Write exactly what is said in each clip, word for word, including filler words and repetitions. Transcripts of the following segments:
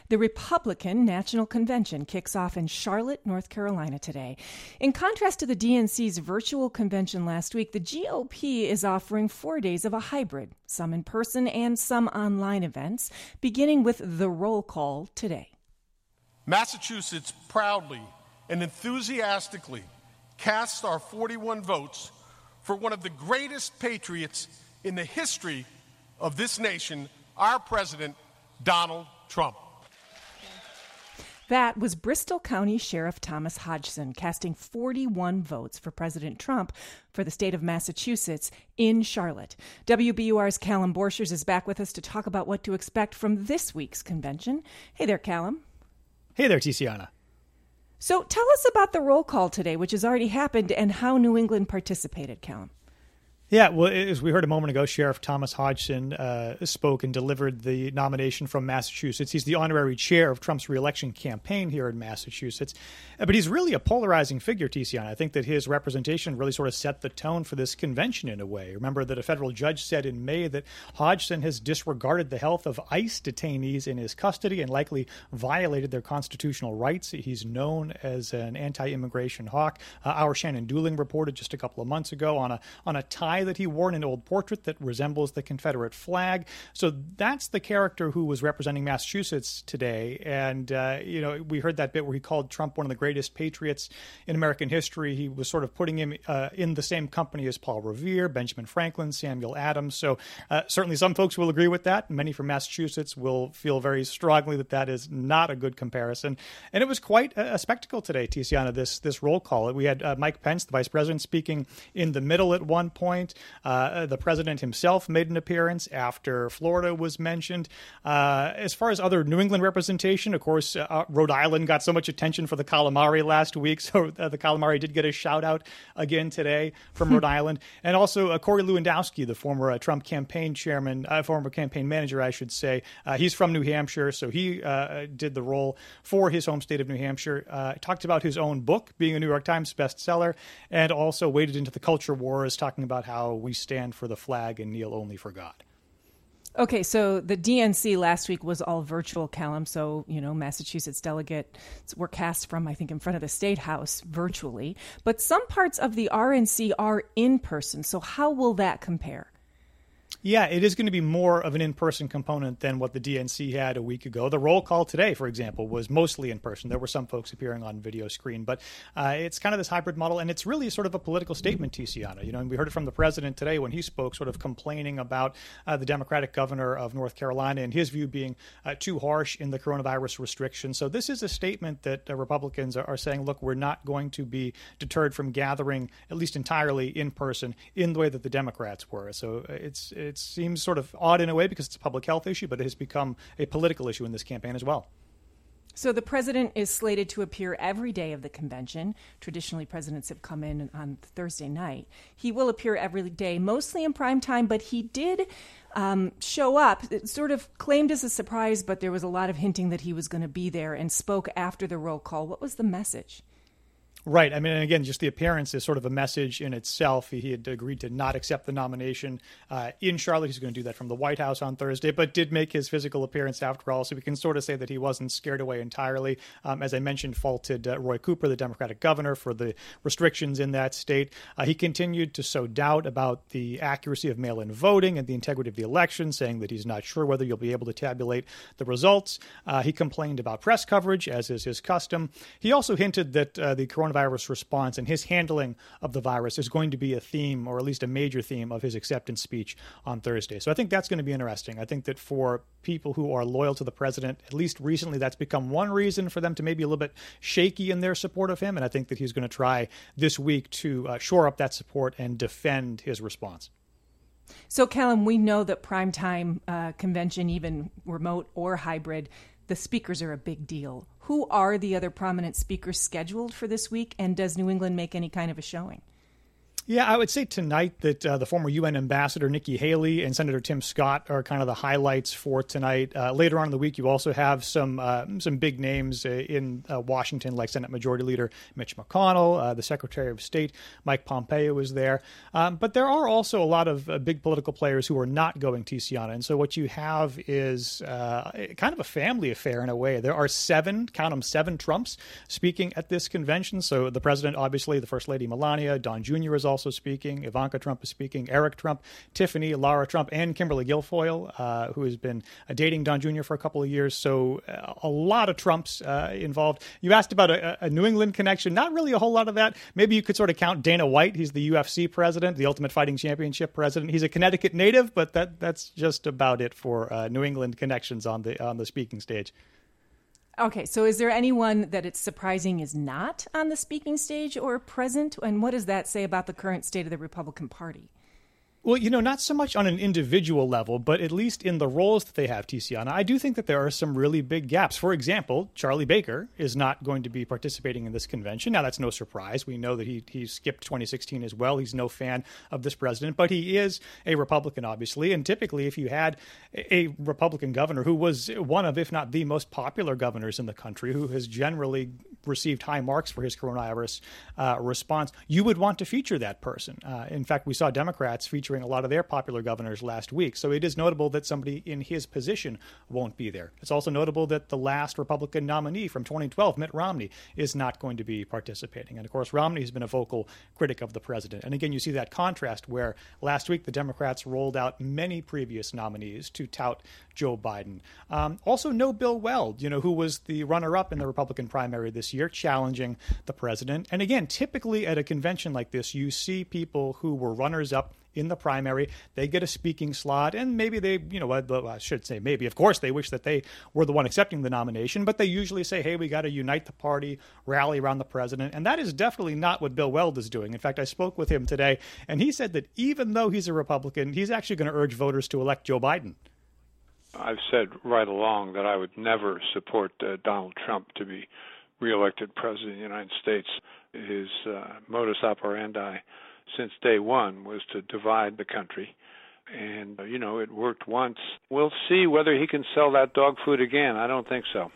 The Republican National Convention kicks off in Charlotte, North Carolina today. In contrast to the D N C's virtual convention last week, the G O P is offering four days of a hybrid, some in person and some online events, beginning with the roll call today. Massachusetts proudly and enthusiastically casts our forty-one votes for one of the greatest patriots in the history of this nation, our President, Donald Trump. That was Bristol County Sheriff Thomas Hodgson casting forty-one votes for President Trump for the state of Massachusetts in Charlotte. W B U R's Callum Borchers is back with us to talk about what to expect from this week's convention. Hey there, Callum. Hey there, Tiziana. So tell us about the roll call today, which has already happened, and how New England participated, Callum. Yeah, well, as we heard a moment ago, Sheriff Thomas Hodgson uh, spoke and delivered the nomination from Massachusetts. He's the honorary chair of Trump's reelection campaign here in Massachusetts. Uh, but he's really a polarizing figure, Tiziana. I think that his representation really sort of set the tone for this convention in a way. Remember that a federal judge said in May that Hodgson has disregarded the health of ICE detainees in his custody and likely violated their constitutional rights. He's known as an anti-immigration hawk. Uh, our Shannon Dooling reported just a couple of months ago on a on a tie that he wore in an old portrait that resembles the Confederate flag. So that's the character who was representing Massachusetts today. And, uh, you know, we heard that bit where he called Trump one of the greatest patriots in American history. He was sort of putting him uh, in the same company as Paul Revere, Benjamin Franklin, Samuel Adams. So uh, certainly some folks will agree with that. Many from Massachusetts will feel very strongly that that is not a good comparison. And it was quite a, a spectacle today, Tiziana, this, this roll call. We had uh, Mike Pence, the vice president, speaking in the middle at one point. Uh, the president himself made an appearance after Florida was mentioned. Uh, as far as other New England representation, of course, uh, Rhode Island got so much attention for the calamari last week, so uh, the calamari did get a shout-out again today from Rhode Island. And also uh, Corey Lewandowski, the former uh, Trump campaign chairman, uh, former campaign manager, I should say. Uh, he's from New Hampshire, so he uh, did the role for his home state of New Hampshire. Uh, talked about his own book being a New York Times bestseller, and also waded into the culture wars, talking about how we stand for the flag and kneel only for God. Okay, so the D N C last week was all virtual, Callum. So, you know, Massachusetts delegates were cast from, I think, in front of the State House virtually. But some parts of the R N C are in person. So how will that compare? Yeah, it is going to be more of an in-person component than what the D N C had a week ago. The roll call today, for example, was mostly in person. There were some folks appearing on video screen, but uh, it's kind of this hybrid model, and it's really sort of a political statement, Tiziana. You know, and we heard it from the president today when he spoke, sort of complaining about uh, the Democratic governor of North Carolina and his view being uh, too harsh in the coronavirus restrictions. So this is a statement that uh, Republicans are, are saying, look, we're not going to be deterred from gathering, at least entirely in person, in the way that the Democrats were. So it's It seems sort of odd in a way because it's a public health issue, but it has become a political issue in this campaign as well. So the president is slated to appear every day of the convention. Traditionally, presidents have come in on Thursday night. He will appear every day, mostly in prime time, but he did um, show up. It sort of claimed as a surprise, but there was a lot of hinting that he was going to be there, and spoke after the roll call. What was the message? Right. I mean, and again, just the appearance is sort of a message in itself. He had agreed to not accept the nomination uh, in Charlotte. He's going to do that from the White House on Thursday, but did make his physical appearance after all. So we can sort of say that he wasn't scared away entirely. Um, as I mentioned, faulted uh, Roy Cooper, the Democratic governor, for the restrictions in that state. Uh, he continued to sow doubt about the accuracy of mail-in voting and the integrity of the election, saying that he's not sure whether you'll be able to tabulate the results. Uh, he complained about press coverage, as is his custom. He also hinted that uh, the coronavirus response and his handling of the virus is going to be a theme, or at least a major theme, of his acceptance speech on Thursday. So I think that's going to be interesting. I think that for people who are loyal to the president, at least recently, that's become one reason for them to maybe a little bit shaky in their support of him. And I think that he's going to try this week to uh, shore up that support and defend his response. So, Callum, we know that primetime uh, convention, even remote or hybrid, the speakers are a big deal. Who are the other prominent speakers scheduled for this week, and does New England make any kind of a showing? Yeah, I would say tonight that uh, the former U N ambassador Nikki Haley and Senator Tim Scott are kind of the highlights for tonight. Uh, later on in the week, you also have some uh, some big names uh, in uh, Washington, like Senate Majority Leader Mitch McConnell, uh, the Secretary of State Mike Pompeo is there. Um, but there are also a lot of uh, big political players who are not going, Tiziana. And so what you have is uh, kind of a family affair in a way. There are seven, count them, seven Trumps speaking at this convention. So the president, obviously, the First Lady Melania, Don Junior is also speaking, Ivanka Trump is speaking, Eric Trump, Tiffany, Lara Trump, and Kimberly Guilfoyle, uh, who has been uh, dating Don Junior for a couple of years. So uh, a lot of Trumps uh, involved. You asked about a, a New England connection. Not really a whole lot of that. Maybe you could sort of count Dana White. He's the U F C president, the Ultimate Fighting Championship president. He's a Connecticut native, but that that's just about it for uh, New England connections on the on the speaking stage. Okay, so is there anyone that it's surprising is not on the speaking stage or present? And what does that say about the current state of the Republican Party? Well, you know, not so much on an individual level, but at least in the roles that they have, Tiziana, I do think that there are some really big gaps. For example, Charlie Baker is not going to be participating in this convention. Now, that's no surprise. We know that he he skipped twenty sixteen as well. He's no fan of this president, but he is a Republican, obviously. And typically, if you had a Republican governor who was one of, if not the most popular governors in the country, who has generally received high marks for his coronavirus uh, response, you would want to feature that person. Uh, in fact, we saw Democrats featuring a lot of their popular governors last week. So it is notable that somebody in his position won't be there. It's also notable that the last Republican nominee from twenty twelve, Mitt Romney, is not going to be participating. And of course, Romney has been a vocal critic of the president. And again, you see that contrast where last week the Democrats rolled out many previous nominees to tout Joe Biden. Um, also, no Bill Weld, you know, who was the runner-up in the Republican primary this year, challenging the president. And again, typically at a convention like this, you see people who were runners-up in the primary. They get a speaking slot, and maybe they, you know, I should say maybe, of course, they wish that they were the one accepting the nomination, but they usually say, hey, we got to unite the party, rally around the president. And that is definitely not what Bill Weld is doing. In fact, I spoke with him today, and he said that even though he's a Republican, he's actually going to urge voters to elect Joe Biden. I've said right along that I would never support uh, Donald Trump to be reelected president of the United States. His uh, modus operandi since day one was to divide the country. And, uh, you know, it worked once. We'll see whether he can sell that dog food again. I don't think so.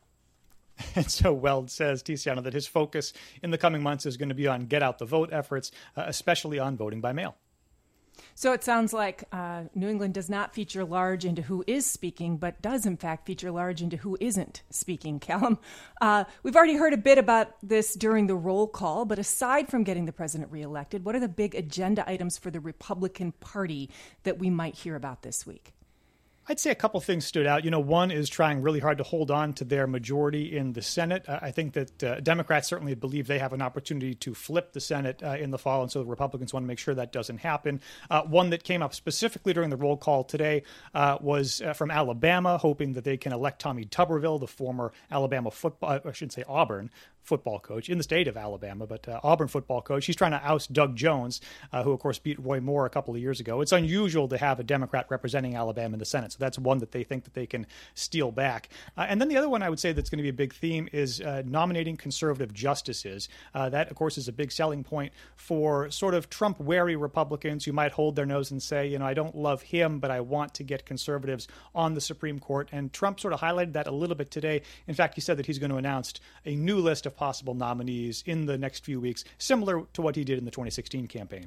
And so Weld says, Tiziana, that his focus in the coming months is going to be on get out the vote efforts, uh, especially on voting by mail. So it sounds like uh, New England does not feature large into who is speaking, but does, in fact, feature large into who isn't speaking. Callum, uh, we've already heard a bit about this during the roll call, but aside from getting the president reelected, what are the big agenda items for the Republican Party that we might hear about this week? I'd say a couple things stood out. You know, one is trying really hard to hold on to their majority in the Senate. Uh, I think that uh, Democrats certainly believe they have an opportunity to flip the Senate uh, in the fall, and so the Republicans want to make sure that doesn't happen. Uh, one that came up specifically during the roll call today uh, was uh, from Alabama, hoping that they can elect Tommy Tuberville, the former Alabama football, I shouldn't say Auburn, football coach in the state of Alabama, but uh, Auburn football coach. He's trying to oust Doug Jones, uh, who, of course, beat Roy Moore a couple of years ago. It's unusual to have a Democrat representing Alabama in the Senate, so that's one that they think that they can steal back. Uh, and then the other one I would say that's going to be a big theme is uh, nominating conservative justices. Uh, that, of course, is a big selling point for sort of Trump-wary Republicans who might hold their nose and say, you know, I don't love him, but I want to get conservatives on the Supreme Court. And Trump sort of highlighted that a little bit today. In fact, he said that he's going to announce a new list of possible nominees in the next few weeks, similar to what he did in the twenty sixteen campaign.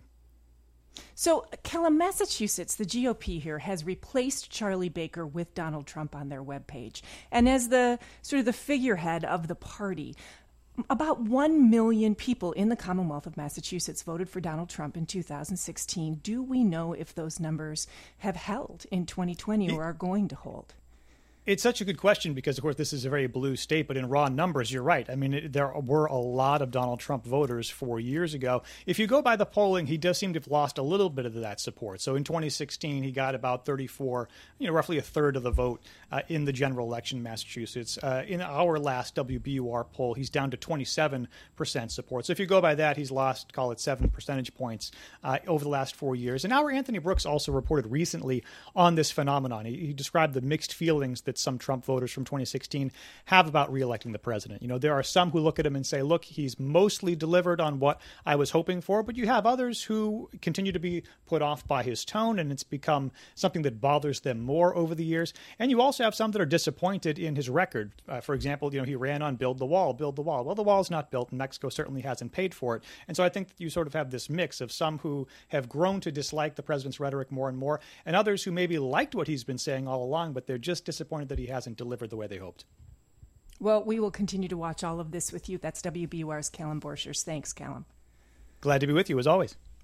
So, Callum, Massachusetts, the G O P here has replaced Charlie Baker with Donald Trump on their webpage. And as the sort of the figurehead of the party, about one million people in the Commonwealth of Massachusetts voted for Donald Trump in two thousand sixteen. Do we know if those numbers have held in twenty twenty or are going to hold? It's such a good question because, of course, this is a very blue state, but in raw numbers, you're right. I mean, it, there were a lot of Donald Trump voters four years ago. If you go by the polling, he does seem to have lost a little bit of that support. So in twenty sixteen, he got about thirty-four, you know, roughly a third of the vote uh, in the general election in Massachusetts. Uh, in our last W B U R poll, he's down to twenty-seven percent support. So if you go by that, he's lost, call it seven percentage points uh, over the last four years. And our Anthony Brooks also reported recently on this phenomenon. He, he described the mixed feelings that that some Trump voters from twenty sixteen have about reelecting the president. You know, there are some who look at him and say, look, he's mostly delivered on what I was hoping for, but you have others who continue to be put off by his tone, and it's become something that bothers them more over the years. And you also have some that are disappointed in his record. Uh, for example, you know, he ran on build the wall, build the wall. Well, the wall's not built, and Mexico certainly hasn't paid for it. And so I think that you sort of have this mix of some who have grown to dislike the president's rhetoric more and more, and others who maybe liked what he's been saying all along, but they're just disappointed that he hasn't delivered the way they hoped. Well, we will continue to watch all of this with you. That's W B U R's Callum Borchers. Thanks, Callum. Glad to be with you, as always.